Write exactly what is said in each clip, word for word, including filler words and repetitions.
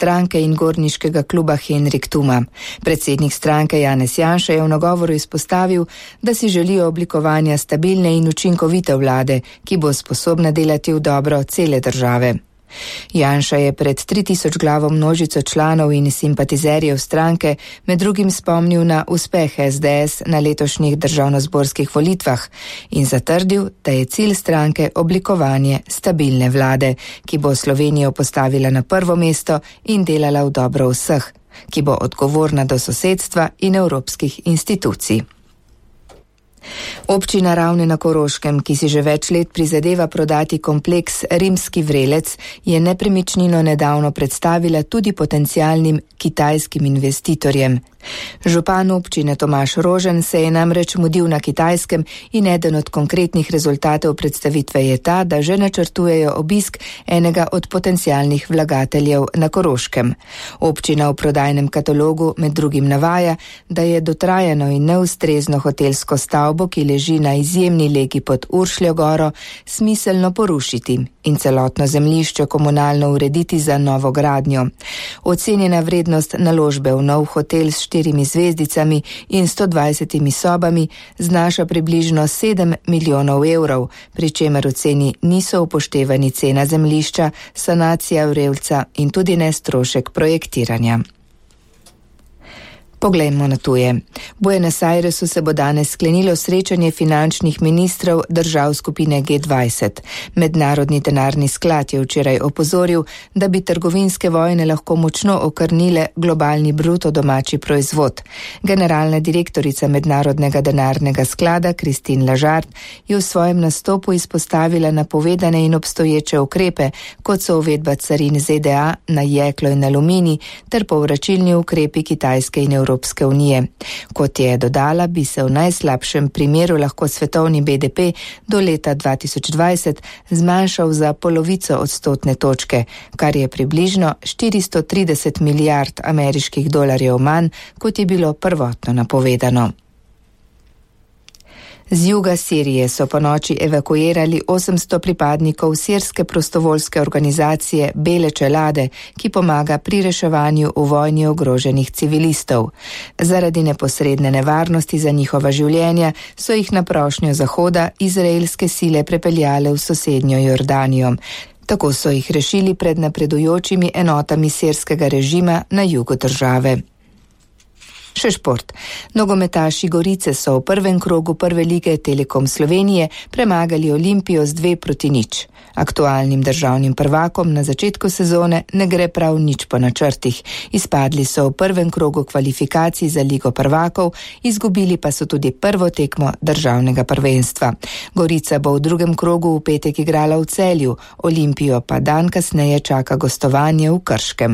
stranke in gorniškega kluba Henrik Tuma. Predsednik stranke Janez Janša je v nagovoru izpostavil, da si želijo oblikovanja stabilne in učinkovite vlade, ki bo sposobna delati v dobro cele države. Janša je pred tri tisoč glavo množico članov in simpatizerjev stranke med drugim spomnil na uspeh es de es na letošnjih državnozborskih volitvah in zatrdil, da je cilj stranke oblikovanje stabilne vlade, ki bo Slovenijo postavila na prvo mesto in delala v dobro vseh, ki bo odgovorna do sosedstva in evropskih institucij. Občina Ravne na Koroškem, ki si že več let prizadeva prodati kompleks Rimski vrelec, je nepremičnino nedavno predstavila tudi potencialnim kitajskim investitorjem. Župan občine Tomaž Rožen se je namreč mudil na Kitajskem in eden od konkretnih rezultatov predstavitve je ta, da že načrtujejo obisk enega od potencialnih vlagateljev na Koroškem. Občina v prodajnem katalogu med drugim navaja, da je dotrajano in neustrezno hotelsko stavbo, ki leži na izjemni legi pod Uršljo goro, smiselno porušiti in celotno zemljišče komunalno urediti za novo gradnjo. Ocenjena vrednost naložbe v nov hotel s štirimi zvezdicami in sto dvajsetimi sobami znaša približno sedem milijonov evrov, pri čemer v ceni niso upoštevani cena zemljišča, sanacija vrelca in tudi ne strošek projektiranja. Poglejmo na tuje. V Buenos Airesu se bo danes sklenilo srečanje finančnih ministrov držav skupine G dvajset. Mednarodni denarni sklad je včeraj opozoril, da bi trgovinske vojne lahko močno okrnile globalni bruto domači proizvod. Generalna direktorica Mednarodnega denarnega sklada Christine Lagarde je v svojem nastopu izpostavila napovedane in obstoječe ukrepe, kot so uvedba carin Z D A na jeklo in aluminij ter povračilni ukrepi Kitajske in Evropske Evropske unije. Kot je dodala, bi se v najslabšem primeru lahko svetovni B D P do leta dva tisoč dvajset zmanjšal za polovico odstotne točke, kar je približno štiristo trideset milijard ameriških dolarjev manj, kot je bilo prvotno napovedano. Z juga Sirije so po noči evakuirali osemsto pripadnikov sirske prostovoljske organizacije Bele čelade, ki pomaga pri reševanju v vojni ogroženih civilistov. Zaradi neposredne nevarnosti za njihova življenja so jih na prošnjo Zahoda izraelske sile prepeljale v sosednjo Jordanijo. Tako so jih rešili pred napredujočimi enotami sirskega režima na jugu države. Še šport. Nogometaši Gorice so v prvem krogu prve lige Telekom Slovenije premagali Olimpijo z dve proti nič. Aktualnim državnim prvakom na začetku sezone ne gre prav nič po načrtih. Izpadli so v prvem krogu kvalifikacij za Ligo prvakov, izgubili pa so tudi prvo tekmo državnega prvenstva. Gorica bo v drugem krogu v petek igrala v Celju, Olimpijo pa dan kasneje čaka gostovanje v Krškem.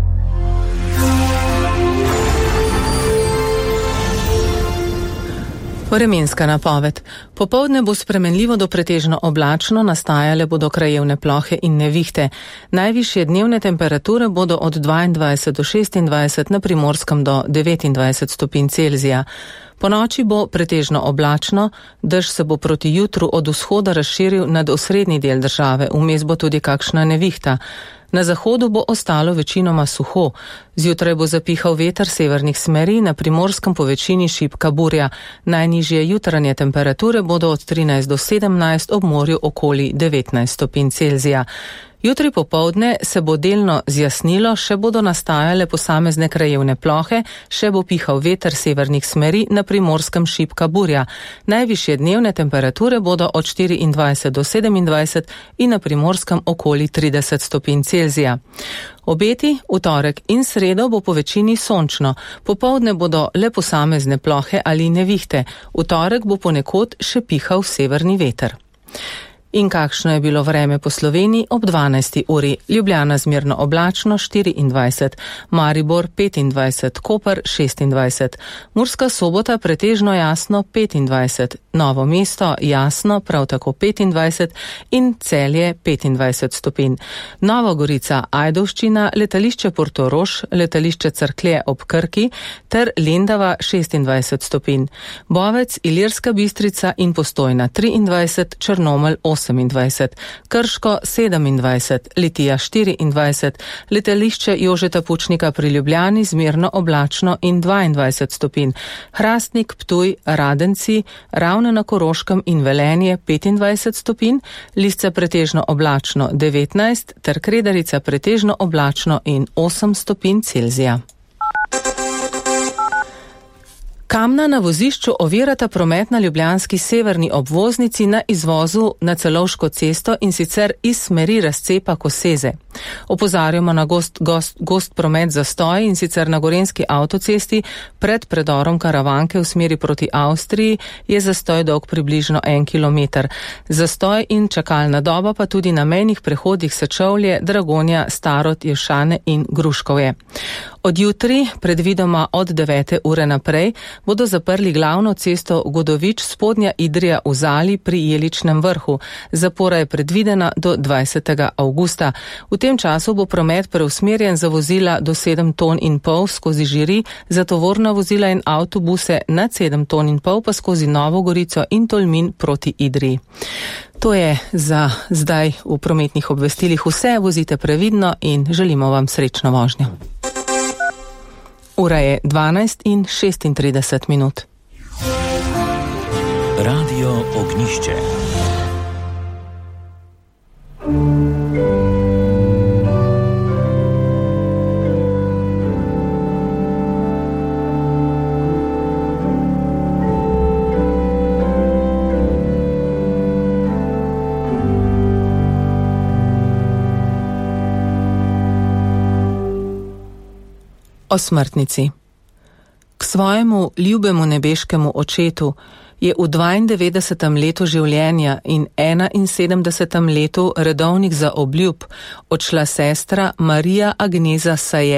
Vremenska napoved. Popoldne bo spremenljivo do pretežno oblačno, nastajale bodo krajevne plohe in nevihte. Najvišje dnevne temperature bodo od dvaindvajset do šestindvajset, na Primorskem do devetindvajset stopinj Celzija. Po noči bo pretežno oblačno, dež se bo proti jutru od vzhoda razširil nad osrednji del države, vmes bo tudi kakšna nevihta. Na zahodu bo ostalo večinoma suho. Zjutraj bo zapihal veter severnih smeri, na Primorskem po večini šibka burja. Najnižje jutranje temperature bodo od trinajst do sedemnajst, ob morju okoli devetnajst stopinj Celzija. Jutri popoldne se bo delno zjasnilo, še bodo nastajale posamezne krajevne plohe, še bo pihal veter severnih smeri, na Primorskem šibka burja. Najvišje dnevne temperature bodo od štiriindvajset do sedemindvajset in na Primorskem okoli trideset stopinj Celzija. Obeti v torek in sredo bo po večini sončno. Popoldne bodo le posamezne plohe ali nevihte. V torek bo ponekod še pihal severni veter. In kakšno je bilo vreme po Sloveniji ob dvanajsti uri? Ljubljana zmerno oblačno štiriindvajset, Maribor petindvajset, Koper šestindvajset, Murska Sobota pretežno jasno petindvajset, Novo mesto jasno prav tako petindvajset in Celje petindvajset stopinj. Nova Gorica, Ajdovščina, letališče Portorož, letališče Cerklje ob Krki ter Lendava šestindvajset stopinj. Bovec, Ilirska Bistrica in Postojna triindvajset, Črnomelj osemindvajset, Krško sedemindvajset, Litija štiriindvajset, letališče Jožeta Pučnika pri Ljubljani zmerno oblačno in dvaindvajset stopinj, Hrastnik, Ptuj, Radenci, Ravne na Koroškem in Velenje petindvajset stopinj, Lisce pretežno oblačno devetnajst ter Kredarica pretežno oblačno in osem stopinj Celzija. Kamna na vozišču ovirata promet na ljubljanski severni obvoznici na izvozu na Celovško cesto in sicer iz smeri razcepa Koseze. Opozarjamo na gost, gost, gost promet zastoj in sicer na Gorenjski avtocesti pred predorom Karavanke v smeri proti Avstriji je zastoj dolg približno en kilometer. Zastoj in čakalna doba pa tudi na mejnih prehodih Sečovlje, Dragonja, Starod, Ješane in Gruškovje. Od jutri, predvidoma od devete ure naprej, bodo zaprli glavno cesto Godovič Spodnja Idrija v Zali pri Jeličnem vrhu. Zapora je predvidena do dvajsetega avgusta. V tem času bo promet preusmerjen za vozila do sedem ton in pol skozi Žiri, za tovorna vozila in avtobuse nad sedem ton in pol pa skozi Novo Gorico in Tolmin proti Idriji. To je za zdaj v prometnih obvestilih vse, vozite previdno in želimo vam srečno vožnjo. Ura je dvanajst in šestintrideset minut. Radio Ognišče. O smrtnici. K svojemu ljubemu nebeškemu očetu je v dvaindevetdesetem letu življenja in enainsedemdesetem letu redovnih zaobljub odšla sestra Marija Agneza Saje